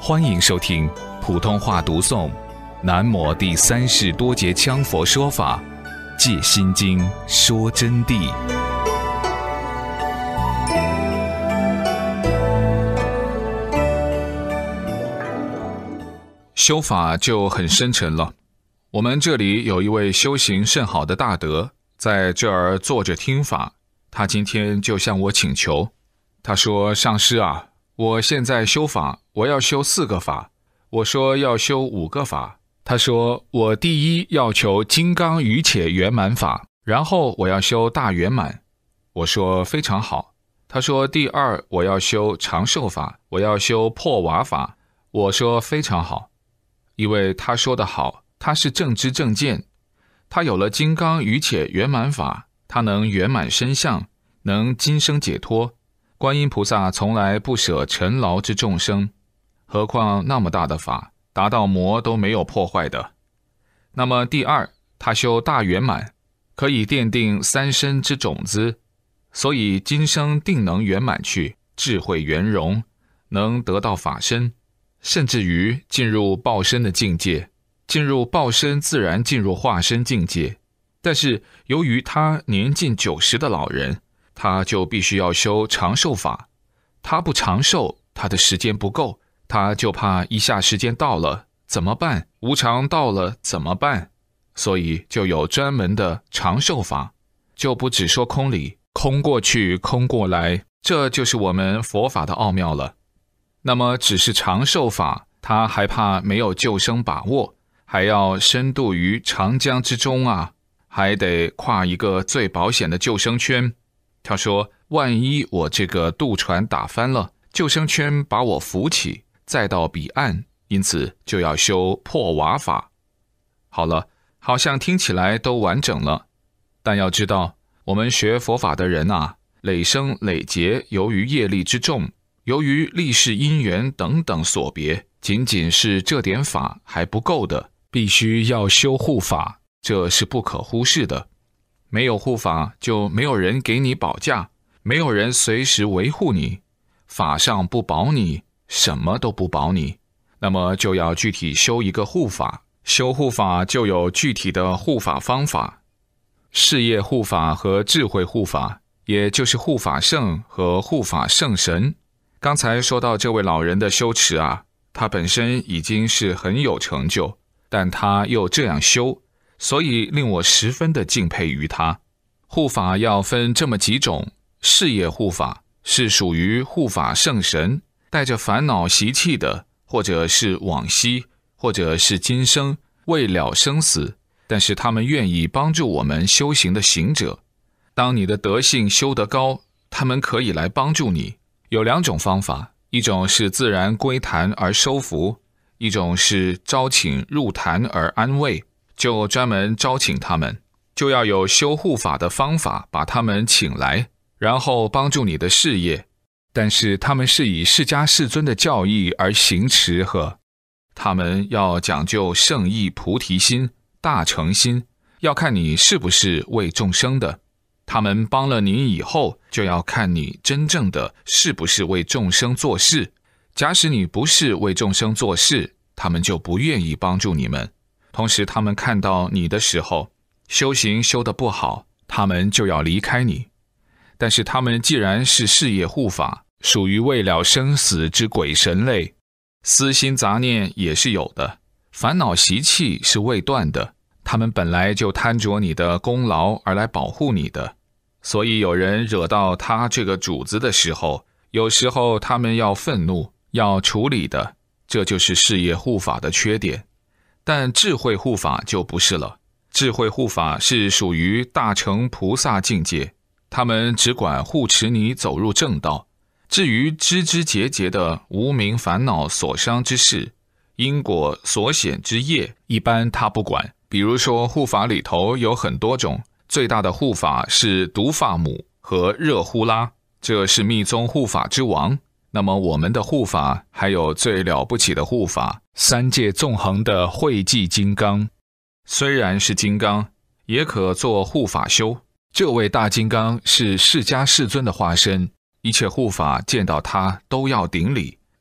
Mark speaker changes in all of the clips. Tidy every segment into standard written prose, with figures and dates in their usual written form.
Speaker 1: 欢迎收听普通话读诵南摩第三世多杰羌佛说法戒心经说真谛。修法就很深沉了。我们这里有一位修行甚好的大德，在这儿坐着听法。他今天就向我请求，他说：上师啊，我现在修法，我要修4个法。我说要修5个法。他说我第一要求金刚瑜伽圆满法，然后我要修大圆满。我说非常好。他说第二我要修长寿法，我要修破瓦法。我说非常好。因为他说得好，他是正知正见，他有了金刚瑜伽圆满法，他能圆满身相，能今生解脱。观音菩萨从来不舍尘劳之众生，何况那么大的法，达到魔都没有破坏的。那么第二，他修大圆满，可以奠定3身之种子，所以今生定能圆满去，智慧圆融，能得到法身，甚至于进入报身的境界。进入报身自然进入化身境界，但是由于他年近90的老人，他就必须要修长寿法。他不长寿，他的时间不够，他就怕一下时间到了怎么办？无常到了怎么办？所以就有专门的长寿法，就不只说空理，空过去空过来，这就是我们佛法的奥妙了。那么只是长寿法，他还怕没有救生把握，还要深度于长江之中啊，还得跨一个最保险的救生圈。他说万一我这个渡船打翻了，救生圈把我扶起，再到彼岸，因此就要修破瓦法。好了，好像听起来都完整了，但要知道我们学佛法的人啊，累生累劫，由于业力之重，由于历世因缘等等所别，仅仅是这点法还不够的，必须要修护法，这是不可忽视的。没有护法，就没有人给你保驾，没有人随时维护你，法上不保你，什么都不保你，那么就要具体修一个护法。修护法就有具体的护法方法，事业护法和智慧护法，也就是护法圣和护法圣神。刚才说到这位老人的修持啊，他本身已经是很有成就，但他又这样修，所以令我十分的敬佩于他。护法要分这么几种，事业护法是属于护法圣神，带着烦恼习气的，或者是往昔，或者是今生，未了生死，但是他们愿意帮助我们修行的行者。当你的德性修得高，他们可以来帮助你。有2种方法，一种是自然归坛而收服，一种是招请入坛而安慰，就专门招请他们，就要有修护法的方法把他们请来，然后帮助你的事业。但是他们是以释迦世尊的教义而行持和，他们要讲究圣意菩提心、大诚心，要看你是不是为众生的。他们帮了你以后，就要看你真正的是不是为众生做事。假使你不是为众生做事，他们就不愿意帮助你们。同时他们看到你的时候，修行修得不好，他们就要离开你。但是他们既然是事业护法，属于未了生死之鬼神类，私心杂念也是有的，烦恼习气是未断的，他们本来就贪着你的功劳而来保护你的。所以有人惹到他这个主子的时候，有时候他们要愤怒，要处理的，这就是事业护法的缺点。但智慧护法就不是了，智慧护法是属于大乘菩萨境界，他们只管护持你走入正道。至于枝枝节节的无明烦恼所伤之事，因果所显之业，一般他不管。比如说护法里头有很多种，最大的护法是毒发母和热呼拉，这是密宗护法之王。那么我们的护法还有最了不起的护法，3界纵横的慧寂金刚。虽然是金刚，也可做护法修。这位大金刚是释迦世尊的化身，一切护法见到他都要顶礼，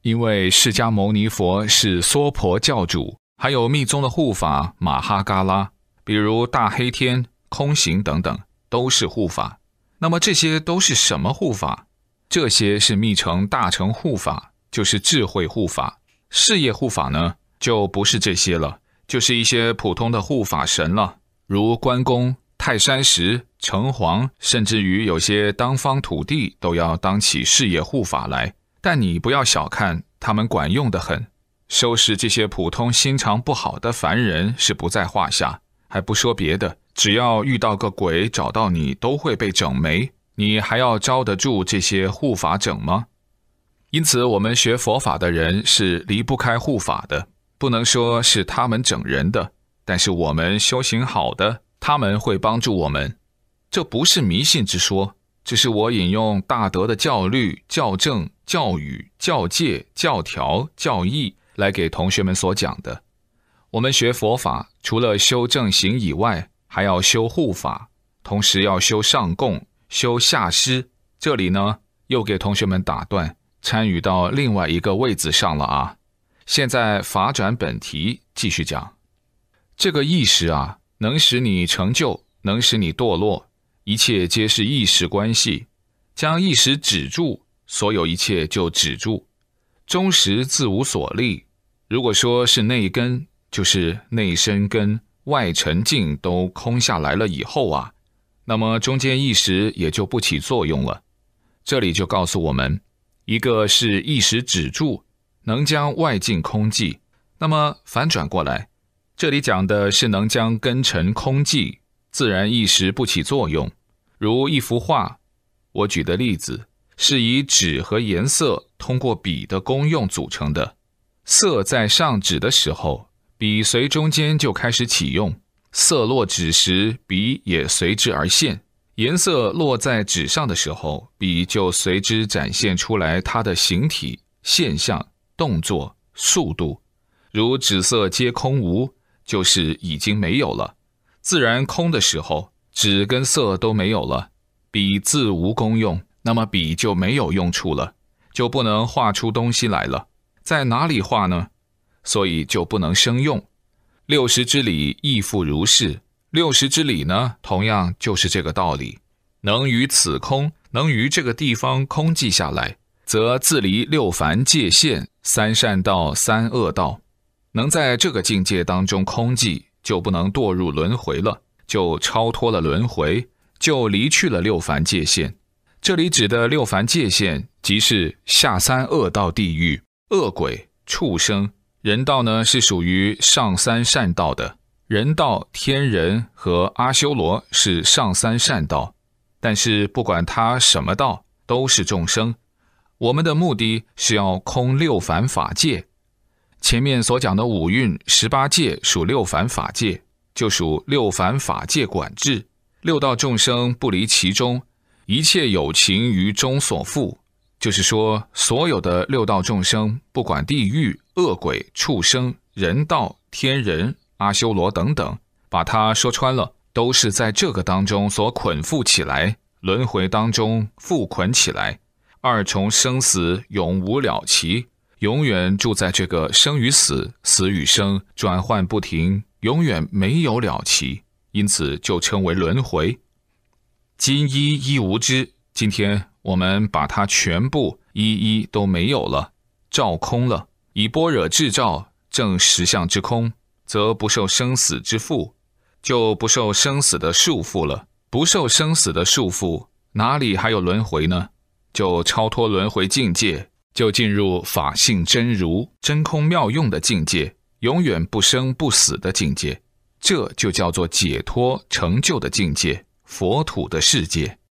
Speaker 1: 因为释迦牟尼佛是娑婆教主，还有密宗的护法马哈嘎拉，比如大黑天、空行等等，都是护法。那么这些都是什么护法？这些是密乘大乘护法，就是智慧护法。事业护法呢，就不是这些了，就是一些普通的护法神了，如关公、泰山石、城隍，甚至于有些当方土地都要当起事业护法来。但你不要小看，他们管用得很，收拾这些普通心肠不好的凡人是不在话下。还不说别的，只要遇到个鬼找到你，都会被整没，你还要招得住这些护法整吗？因此我们学佛法的人是离不开护法的，不能说是他们整人的，但是我们修行好的，他们会帮助我们。这不是迷信之说，这是我引用大德的教律、教正、教语、教戒、教条、教义来给同学们所讲的。我们学佛法，除了修正行以外，还要修护法，同时要修上供、修下施。这里呢，又给同学们打断，参与到另外一个位子上了啊。现在法转本题，继续讲。这个意识啊，能使你成就，能使你堕落，一切皆是意识关系。将意识止住，所有一切就止住。终时自无所立。如果说是内根，就是内身根、外沉静都空下来了以后啊，那么中间意识也就不起作用了。这里就告诉我们，一个是意识止住，能将外境空寂。那么反转过来，这里讲的是能将根尘空寂，自然意识不起作用。如一幅画，我举的例子是以纸和颜色通过笔的功用组成的。色在上纸的时候，笔随中间就开始起用，色落纸时，笔也随之而现。颜色落在纸上的时候，笔就随之展现出来它的形体、现象、动作、速度。如纸色皆空无，就是已经没有了。自然空的时候，纸跟色都没有了，笔自无功用，那么笔就没有用处了，就不能画出东西来了。在哪里画呢？所以就不能生用。六识之理亦复如是。六识之理呢，同样就是这个道理。能于此空，能于这个地方空寂下来，则自离六凡界限，三善道、三恶道。能在这个境界当中空寂，就不能堕入轮回了，就超脱了轮回，就离去了六凡界限。这里指的六凡界限，即是下三恶道地狱、恶鬼、畜生。人道呢，是属于上三善道的，人道、天人和阿修罗是上三善道。但是不管他什么道，都是众生。我们的目的是要空六凡法界。前面所讲的五蕴18界属六凡法界，就属六凡法界管制。六道众生不离其中，一切有情于中所附。就是说，所有的六道众生，不管地狱、恶鬼、畜生、人道、天人、阿修罗等等，把它说穿了，都是在这个当中所捆缚起来，轮回当中缚捆起来，二重生死永无了期，永远住在这个生与死、死与生转换不停，永远没有了期，因此就称为轮回。今一无之，今天我们把它全部一都没有了，照空了，以般若智照证实相之空，则不受生死之缚，就不受生死的束缚了。不受生死的束缚，哪里还有轮回呢？就超脱轮回境界，就进入法性真如、真空妙用的境界，永远不生不死的境界。这就叫做解脱成就的境界，佛土的世界。